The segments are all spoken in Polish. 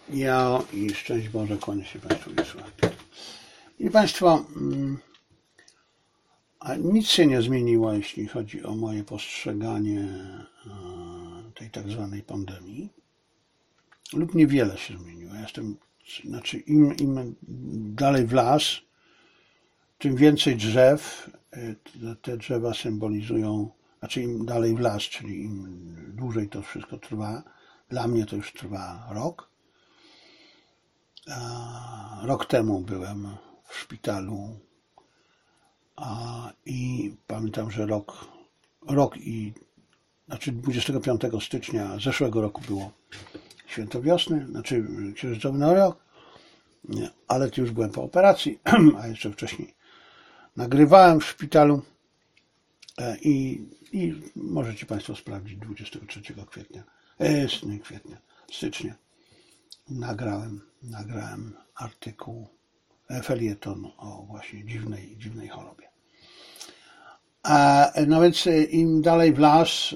Ja i szczęść Boże, kłania się Państwu Wiesław. I Państwo, nic się nie zmieniło, jeśli chodzi o moje postrzeganie tej tak zwanej pandemii, lub niewiele się zmieniło. Im dalej w las, tym więcej drzew. Te drzewa symbolizują, im dalej w las, czyli im dłużej to wszystko trwa. Dla mnie to już trwa rok. Rok temu byłem w szpitalu i pamiętam, że 25 stycznia zeszłego roku było święto wiosny, księżycowy Nowy Rok, ale już byłem po operacji, a jeszcze wcześniej nagrywałem w szpitalu i możecie Państwo sprawdzić 23 stycznia nagrałem artykuł, felieton o właśnie dziwnej chorobie. No więc im dalej w las,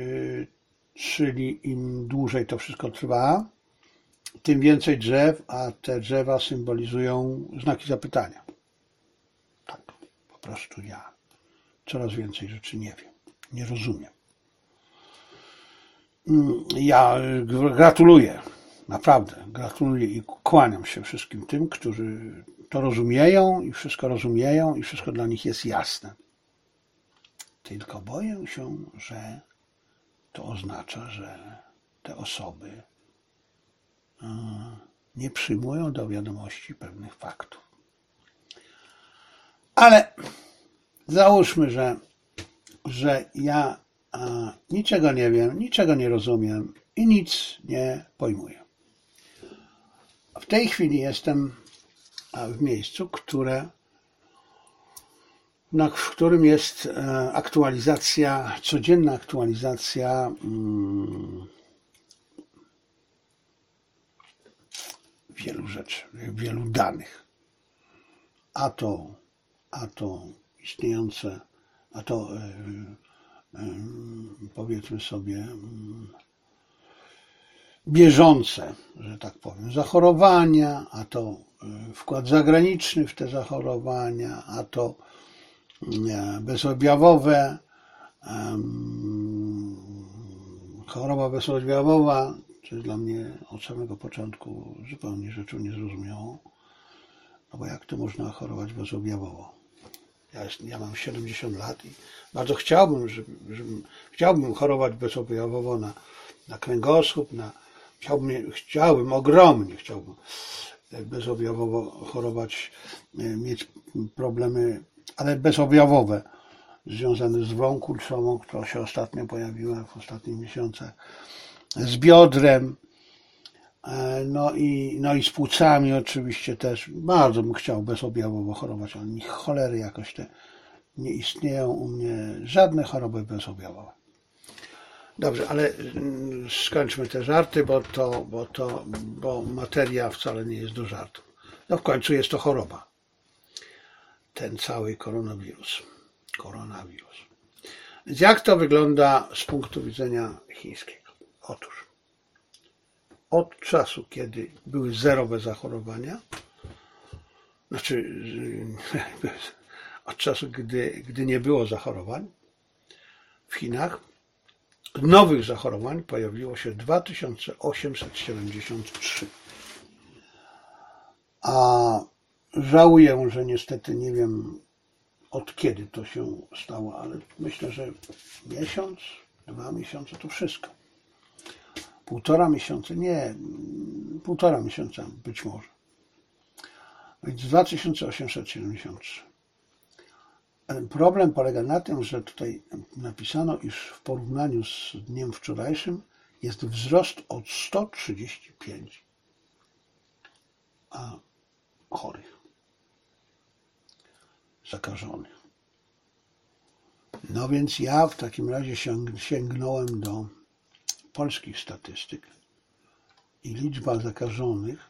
czyli im dłużej to wszystko trwa, tym więcej drzew, a te drzewa symbolizują znaki zapytania. Tak, po prostu ja coraz więcej rzeczy nie wiem, nie rozumiem. Ja gratuluję, naprawdę gratuluję i kłaniam się wszystkim tym, którzy to rozumieją i wszystko dla nich jest jasne. Tylko boję się, że to oznacza, że te osoby nie przyjmują do wiadomości pewnych faktów. Ale załóżmy, że ja niczego nie wiem, niczego nie rozumiem i nic nie pojmuję. W tej chwili jestem w miejscu, w którym jest codzienna aktualizacja wielu rzeczy, wielu danych. A to istniejące, powiedzmy sobie bieżące, że tak powiem, zachorowania, a to wkład zagraniczny w te zachorowania, a to bezobjawowe, choroba bezobjawowa, co jest dla mnie od samego początku zupełnie rzeczą niezrozumiałą, no bo jak to można chorować bezobjawowo? Ja mam 70 lat i bardzo chciałbym chorować bezobjawowo na kręgosłup, ogromnie chciałbym bezobjawowo chorować, mieć problemy, ale bezobjawowe, związane z wrą kurczową, która się ostatnio pojawiła w ostatnich miesiącach, z biodrem, no i z płucami oczywiście też. Bardzo bym chciał bezobjawowo chorować, ale cholery jakoś te nie istnieją u mnie żadne choroby bezobjawowe. Dobrze, ale skończmy te żarty, bo materia wcale nie jest do żartu. No w końcu jest to choroba. Ten cały koronawirus. Więc jak to wygląda z punktu widzenia chińskiego? Otóż od czasu, kiedy były zerowe zachorowania, od czasu, gdy nie było zachorowań w Chinach, nowych zachorowań pojawiło się 2873. A żałuję, że niestety nie wiem, od kiedy to się stało, ale myślę, że miesiąc, 2 miesiące to wszystko. Półtora miesiąca być może. Więc 2873. Problem polega na tym, że tutaj napisano, iż w porównaniu z dniem wczorajszym jest wzrost od 135 chorych, zakażonych. No więc ja w takim razie sięgnąłem do polskich statystyk i liczba zakażonych,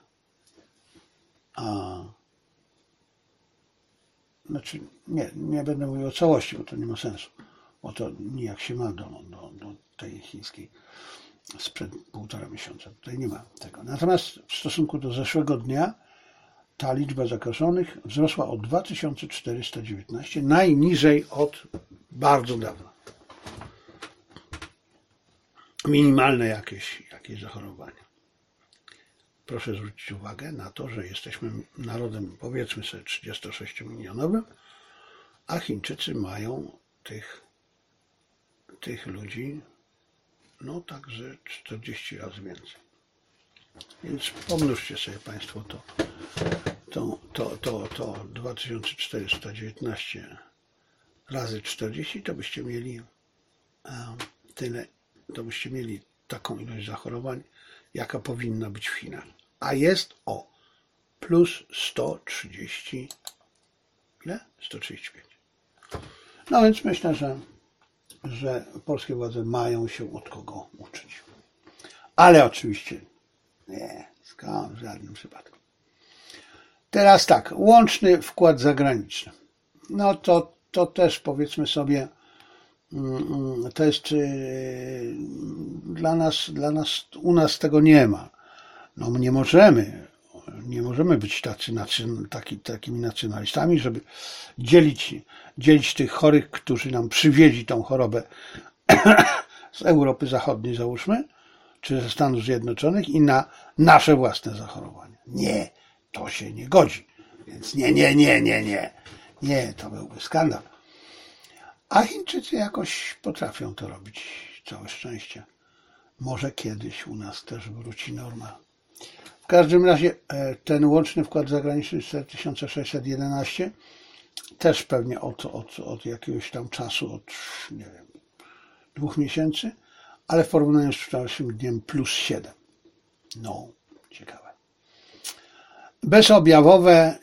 nie będę mówił o całości, bo to nie ma sensu, bo to nijak się ma do tej chińskiej. sprzed 1,5 miesiąca. Tutaj nie ma tego. Natomiast w stosunku do zeszłego dnia ta liczba zakażonych wzrosła o 2419, najniżej od bardzo dawna. Minimalne jakieś zachorowania. Proszę zwrócić uwagę na to, że jesteśmy narodem, powiedzmy sobie, 36-milionowym, a Chińczycy mają tych ludzi, no także 40 razy więcej. Więc pomnóżcie sobie Państwo to 2419 razy 40, to byście mieli tyle, to byście mieli taką ilość zachorowań, jaka powinna być w Chinach. A jest plus 130, ile? 135. No więc myślę, że polskie władze mają się od kogo uczyć. Ale oczywiście nie, w żadnym przypadku. Teraz tak, łączny wkład zagraniczny. No to też powiedzmy sobie, to jest u nas tego nie ma. No nie możemy być takimi nacjonalistami, żeby dzielić tych chorych, którzy nam przywieźli tą chorobę z Europy Zachodniej, załóżmy, czy ze Stanów Zjednoczonych i na nasze własne zachorowania. Nie, to się nie godzi. Więc nie, to byłby skandal. A Chińczycy jakoś potrafią to robić, całe szczęście. Może kiedyś u nas też wróci norma. W każdym razie ten łączny wkład zagraniczny 4611 też pewnie od jakiegoś tam czasu, od nie wiem, 2 miesięcy, ale w porównaniu z wczorajszym dniem plus 7. No, ciekawe. Bezobjawowe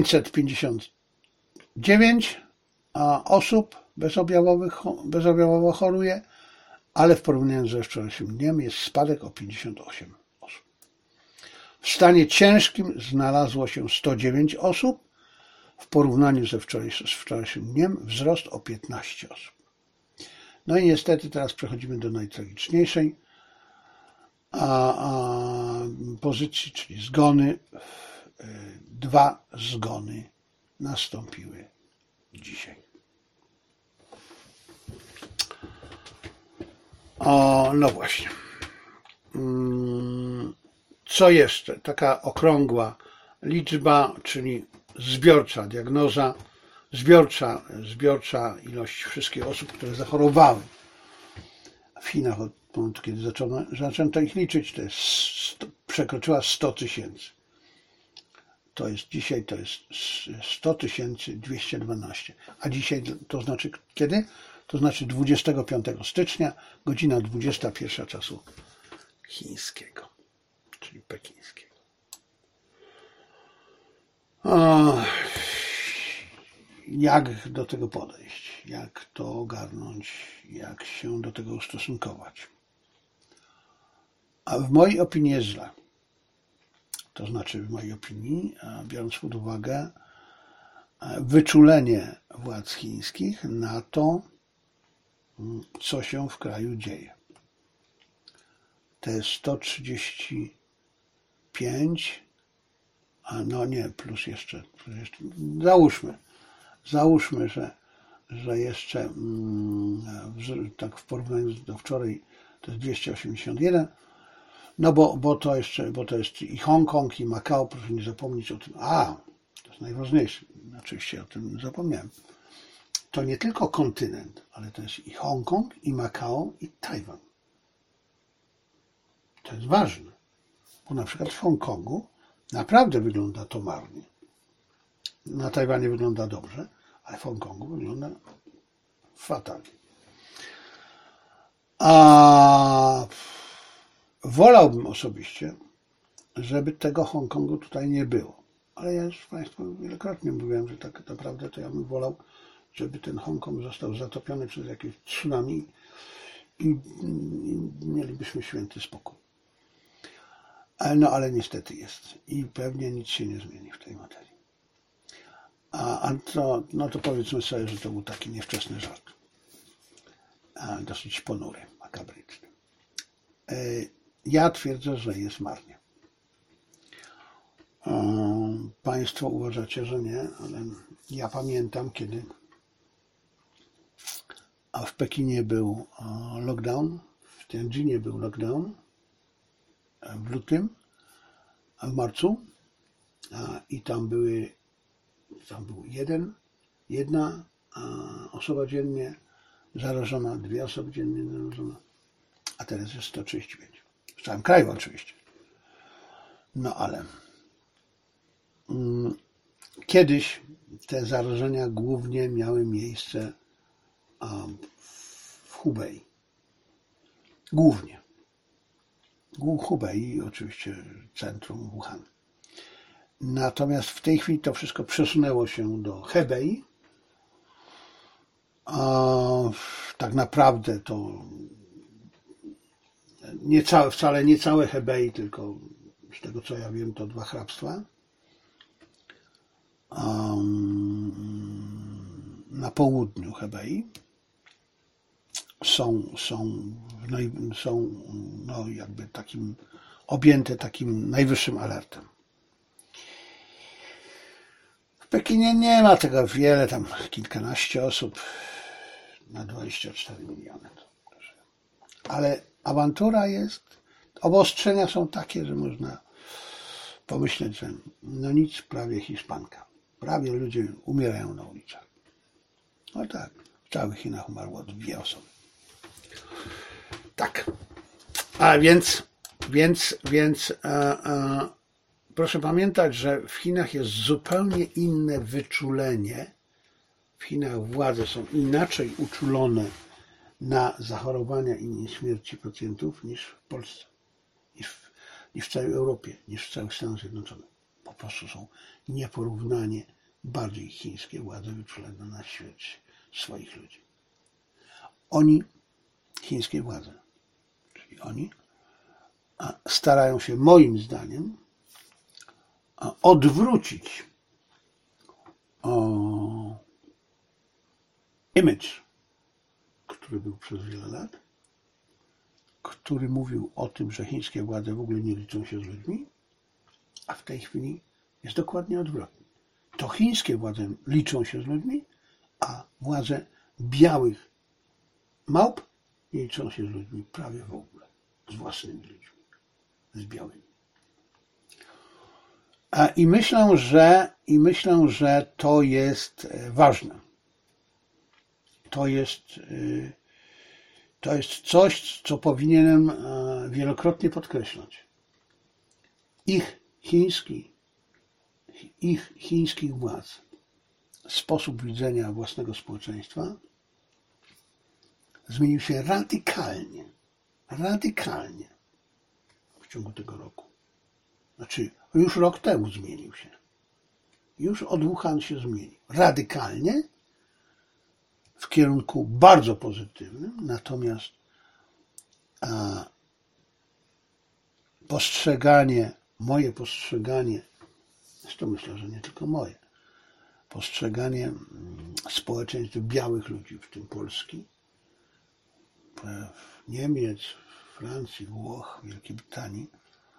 959 osób bezobjawowo choruje, ale w porównaniu ze wczorajszym dniem jest spadek o 58 osób. W stanie ciężkim znalazło się 109 osób, w porównaniu z wczorajszym dniem wzrost o 15 osób. No i niestety teraz przechodzimy do najtragiczniejszej pozycji, czyli zgony. 2 zgony nastąpiły dzisiaj. No właśnie. Co jeszcze? Taka okrągła liczba, czyli zbiorcza diagnoza, zbiorcza ilość wszystkich osób, które zachorowały w Chinach od momentu, kiedy zaczęto ich liczyć, przekroczyła 100 tysięcy. Dzisiaj to jest 100 212. A dzisiaj to znaczy kiedy? To znaczy 25 stycznia, godzina 21 czasu chińskiego, czyli pekińskiego. Jak do tego podejść? Jak to ogarnąć? Jak się do tego ustosunkować? A w mojej opinii jest źle. To znaczy, w mojej opinii, biorąc pod uwagę wyczulenie władz chińskich na to, co się w kraju dzieje. Te 135, no nie, plus jeszcze załóżmy, że jeszcze tak w porównaniu do wczoraj to jest 281, no bo to jest i Hongkong, i Makao, proszę nie zapomnieć o tym. To jest najważniejsze, oczywiście o tym zapomniałem. To nie tylko kontynent, ale to jest i Hongkong, i Makao, i Tajwan. To jest ważne, bo na przykład w Hongkongu naprawdę wygląda to marnie. Na Tajwanie wygląda dobrze, ale w Hongkongu wygląda fatalnie. Wolałbym osobiście, żeby tego Hongkongu tutaj nie było. Ale ja już Państwu wielokrotnie mówiłem, że tak naprawdę to ja bym wolał, żeby ten Hongkong został zatopiony przez jakieś tsunami i mielibyśmy święty spokój. No ale niestety jest i pewnie nic się nie zmieni w tej materii. To powiedzmy sobie, że to był taki niewczesny żart. Dosyć ponury, makabryczny. Ja twierdzę, że jest marnie. Państwo uważacie, że nie, ale ja pamiętam, kiedy w Pekinie był lockdown, w Tianjinie był lockdown w lutym, w marcu i tam był jedna osoba dziennie zarażona, 2 osoby dziennie zarażone, a teraz jest 135. W całym kraju oczywiście. No ale kiedyś te zarażenia głównie miały miejsce w Hubei. Głównie. Hubei i oczywiście centrum Wuhan. Natomiast w tej chwili to wszystko przesunęło się do Hebei. Tak naprawdę to wcale nie całe Hebei, tylko z tego co ja wiem to 2 hrabstwa. Na południu Hebei są jakby objęte takim najwyższym alertem. W Pekinie nie ma tego wiele, tam kilkanaście osób na 24 miliony. Ale awantura jest, obostrzenia są takie, że można pomyśleć, że no nic, prawie Hiszpanka. Prawie ludzie umierają na ulicach. No tak, w całych Chinach umarło 2 osoby. Tak. A więc proszę pamiętać, że w Chinach jest zupełnie inne wyczulenie. W Chinach władze są inaczej uczulone na zachorowania i śmierci pacjentów niż w Polsce, niż w całej Europie, niż w całych Stanach Zjednoczonych. Po prostu są nieporównanie bardziej chińskie władze wyczulone na śmierć swoich ludzi. Chińskie władze, czyli oni starają się moim zdaniem odwrócić image, który był przez wiele lat, który mówił o tym, że chińskie władze w ogóle nie liczą się z ludźmi, a w tej chwili jest dokładnie odwrotnie. To chińskie władze liczą się z ludźmi, a władze białych małp nie liczą się z ludźmi prawie w ogóle, z własnymi ludźmi, z białymi. I myślę, że to jest ważne. To jest coś, co powinienem wielokrotnie podkreślać. Chińskich władz sposób widzenia własnego społeczeństwa zmienił się radykalnie w ciągu tego roku. Znaczy, już rok temu zmienił się. Już od Wuhan się zmienił. Radykalnie, w kierunku bardzo pozytywnym, natomiast moje postrzeganie, zresztą myślę, że nie tylko moje, postrzeganie społeczeństw białych ludzi, w tym Polski, Niemiec, Francji, Włoch, Wielkiej Brytanii,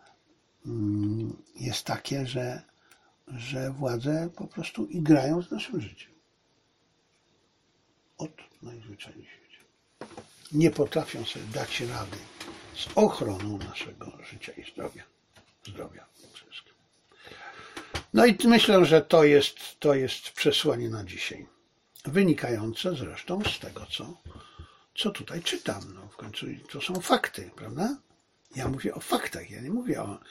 jest takie, że władze po prostu igrają z naszym życiem. Najzwyczajniej w świecie. Nie potrafią sobie dać rady z ochroną naszego życia i zdrowia wszystkim. No i myślę, że to jest przesłanie na dzisiaj. Wynikające zresztą z tego, co tutaj czytam. No, w końcu to są fakty, prawda? Ja mówię o faktach, ja nie mówię o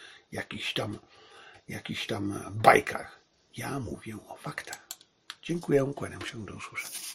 jakichś tam bajkach. Ja mówię o faktach. Dziękuję, kłaniam się, do usłyszenia.